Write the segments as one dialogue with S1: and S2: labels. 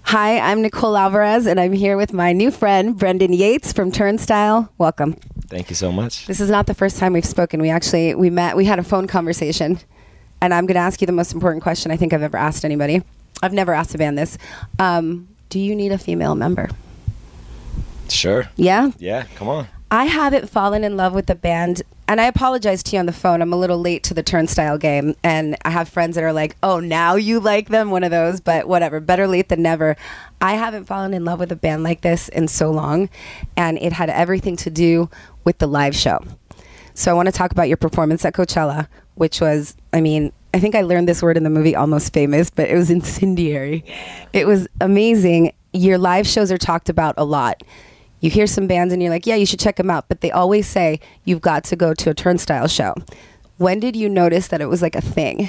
S1: Hi, I'm Nicole Alvarez, and I'm here with my new friend, Brendan Yates from Turnstile. Welcome.
S2: Thank you so much.
S1: This is not the first time we've spoken. We met, we had a phone conversation, and I'm going to ask you the most important question I think I've ever asked anybody. I've never asked a band this. Do you need a female member?
S2: Sure.
S1: Yeah?
S2: Yeah, come on.
S1: I haven't fallen in love with the band, and I apologize to you on the phone. I'm a little late to the Turnstile game, and I have friends that are like, oh, now you like them, one of those, but whatever, better late than never. I haven't fallen in love with a band like this in so long, and it had everything to do with the live show. So I want to talk about your performance at Coachella, which was, I think I learned this word in the movie Almost Famous, but it was incendiary. It was amazing. Your live shows are talked about a lot. You hear some bands and you're like, yeah, you should check them out. But they always say, you've got to go to a Turnstile show. When did you notice that it was like a thing?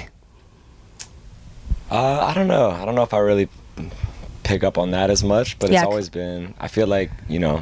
S2: I don't know. I don't know if I really pick up on that as much, but it's always been, I feel like,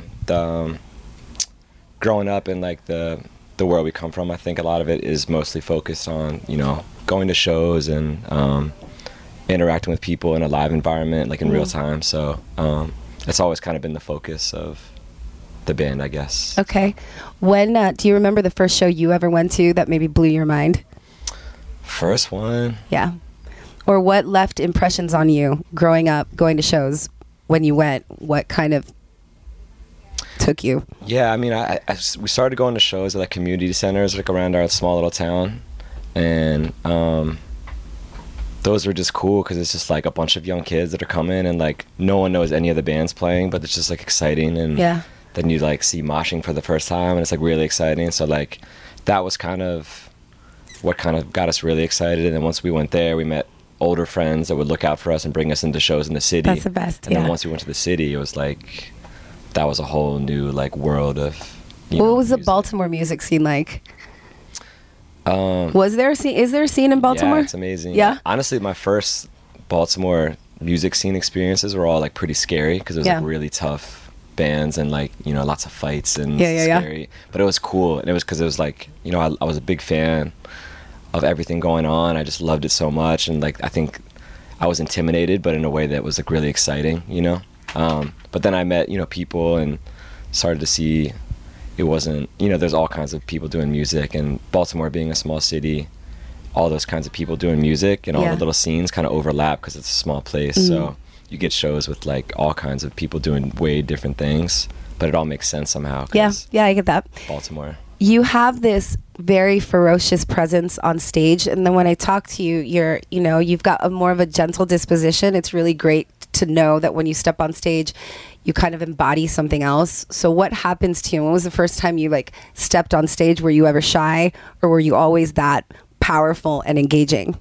S2: growing up in like the world we come from, I think a lot of it is mostly focused on, going to shows and interacting with people in a live environment, like in real time. So it's always kind of been the focus of the band, I guess.
S1: Okay. When do you remember the first show you ever went to that maybe blew your mind?
S2: First one?
S1: Yeah. Or what left impressions on you growing up, going to shows when you went? What kind of took you?
S2: Yeah, we started going to shows at like community centers like around our small little town, and those were just cool because it's just like a bunch of young kids that are coming, and like no one knows any of the bands playing, but it's just like exciting. And then you like see moshing for the first time, and it's like really exciting. So like that was kind of what kind of got us really excited. And then once we went there, we met older friends that would look out for us and bring us into shows in the city.
S1: That's the best.
S2: And then once we went to the city, it was like that was a whole new like world of
S1: what was the Baltimore music scene like? Was there a scene? Is there a scene in Baltimore?
S2: Yeah, it's amazing.
S1: Yeah.
S2: Honestly, my first Baltimore music scene experiences were all like pretty scary because it was like really tough bands and like lots of fights and scary. But it was cool, and it was because it was like I was a big fan of everything going on. I just loved it so much, and like I think I was intimidated, but in a way that was like really exciting, But then I met people and started to see. It wasn't, there's all kinds of people doing music, and Baltimore being a small city, all those kinds of people doing music and all the little scenes kind of overlap because it's a small place. So you get shows with like all kinds of people doing way different things, but it all makes sense somehow.
S1: Yeah, I get that.
S2: Baltimore.
S1: You have this very ferocious presence on stage, and then when I talk to you, you've got more of a gentle disposition. It's really great to know that when you step on stage, you kind of embody something else. So what happens to you? When was the first time you like stepped on stage? Were you ever shy, or were you always that powerful and engaging?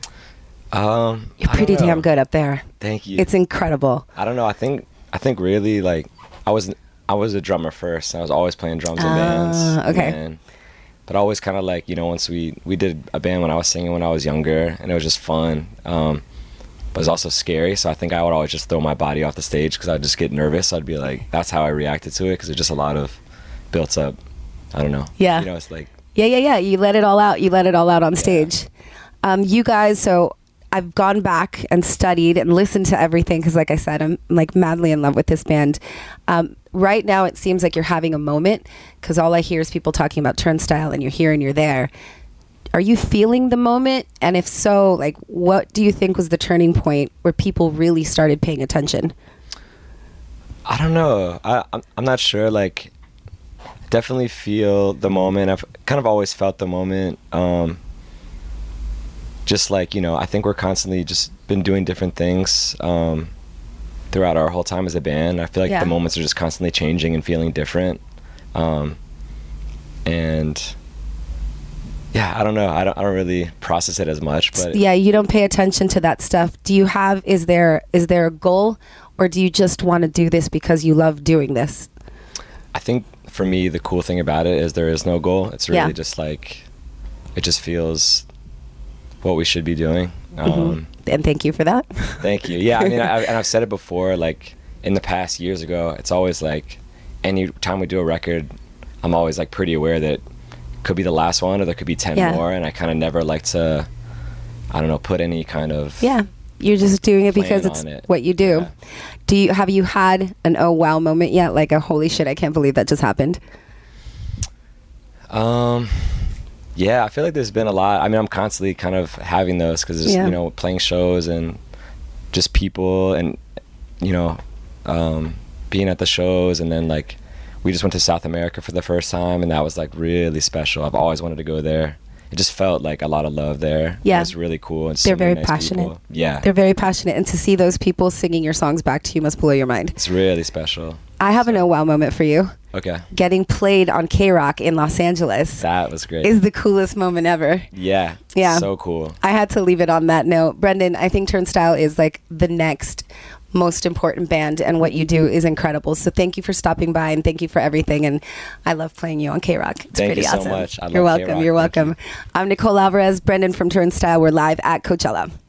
S1: You're pretty damn good up there.
S2: Thank you.
S1: It's incredible.
S2: I don't know. I think really like I was a drummer first. I was always playing drums in bands.
S1: Okay.
S2: But always kind of like, once we did a band when I was singing when I was younger, and it was just fun. But it was also scary, so I think I would always just throw my body off the stage because I'd just get nervous. I'd be like, that's how I reacted to it, because there's just a lot of built up, I don't know.
S1: Yeah.
S2: It's like...
S1: Yeah. You let it all out. You let it all out on stage. You guys, so I've gone back and studied and listened to everything because, like I said, I'm like madly in love with this band. Right now, it seems like you're having a moment because all I hear is people talking about Turnstile, and you're here and you're there. Are you feeling the moment? And if so, like, what do you think was the turning point where people really started paying attention?
S2: I don't know. I'm not sure. Like, definitely feel the moment. I've kind of always felt the moment. Just like, I think we're constantly just been doing different things throughout our whole time as a band. I feel like the moments are just constantly changing and feeling different. And... yeah, I don't know. I don't really process it as much, but
S1: yeah, you don't pay attention to that stuff. Do you have? Is there a goal, or do you just want to do this because you love doing this?
S2: I think for me, the cool thing about it is there is no goal. It's really just like it just feels what we should be doing.
S1: And thank you for that.
S2: Thank you. Yeah, I've said it before. Like in the past years ago, it's always like any time we do a record, I'm always like pretty aware that. Could be the last one, or there could be 10 more, and I kind of never like to, I don't know, put any kind of
S1: You're just doing it because it's what you do. Yeah. Have you had an oh wow moment yet? Like a holy shit, I can't believe that just happened.
S2: Yeah, I feel like there's been a lot. I mean, I'm constantly kind of having those because just, you know, playing shows and just people and, you know, being at the shows. And then like we just went to South America for the first time, and that was like really special. I've always wanted to go there. It just felt like a lot of love there. Yeah. It was really cool. And
S1: they're very passionate.
S2: People. Yeah.
S1: They're very passionate. And to see those people singing your songs back to you must blow your mind.
S2: It's really special.
S1: I have an oh wow moment for you.
S2: Okay.
S1: Getting played on K-Rock in Los Angeles.
S2: That was great.
S1: Is the coolest moment ever.
S2: Yeah. Yeah. So cool.
S1: I had to leave it on that note. Brendan, I think Turnstile is like the next most important band, and what you do is incredible. So thank you for stopping by, and thank you for everything. And I love playing you on K-Rock. It's
S2: thank
S1: pretty
S2: you
S1: awesome.
S2: So much.
S1: You're welcome. K-Rock. You're welcome. I'm Nicole Alvarez, Brendan from Turnstile. We're live at Coachella.